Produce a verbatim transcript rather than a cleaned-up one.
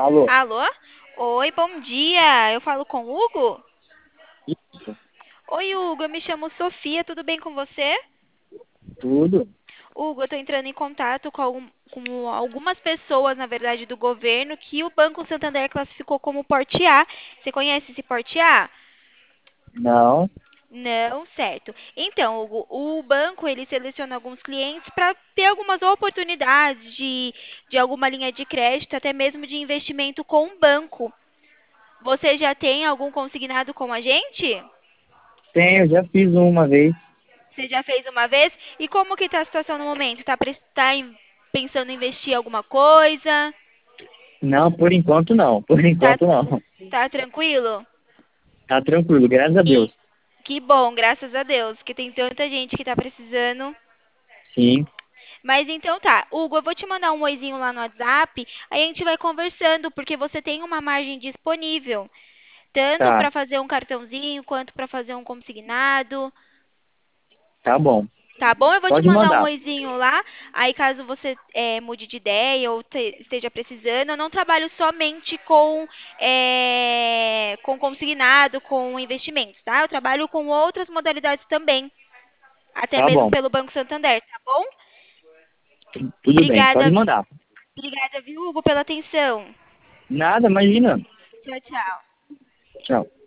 Alô? Alô? Oi, bom dia. Eu falo com o Hugo? Isso, Oi, Hugo, eu me chamo Sofia, tudo bem com você? tudo? Hugo, eu estou entrando em contato com, algum- com algumas pessoas, na verdade, do governo, que o Banco Santander classificou como porte A. Você conhece esse porte A? Não, Não, certo. Então, Hugo, o banco ele seleciona alguns clientes para ter algumas oportunidades de, de alguma linha de crédito, até mesmo de investimento com o banco. Você já tem algum consignado com a gente? tenho, já fiz uma vez. Você já fez uma vez? E como que tá a situação no momento? Tá, pres- tá em- pensando em investir em alguma coisa? Não, por enquanto não, por Tá, enquanto não. tá tranquilo? Tá tranquilo, graças a E Deus. que bom, graças a Deus, que tem tanta gente que tá precisando. Sim, Mas então tá, Hugo, eu vou te mandar um oizinho lá no WhatsApp, aí a gente vai conversando, porque você tem uma margem disponível, tanto tá, para fazer um cartãozinho quanto para fazer um consignado. tá bom. Tá bom? Eu vou te Pode mandar um mandar. oizinho lá. Aí, caso você é, mude de ideia ou te- esteja precisando, eu não trabalho somente com, é, com consignado, com investimentos, tá? Eu trabalho com outras modalidades também, até Tá mesmo bom, pelo Banco Santander, tá bom? tu- tudo bem, pode Obrigada, mandar. obrigada, viu, Hugo, pela atenção. Nada, imagina. Tchau, tchau. Tchau.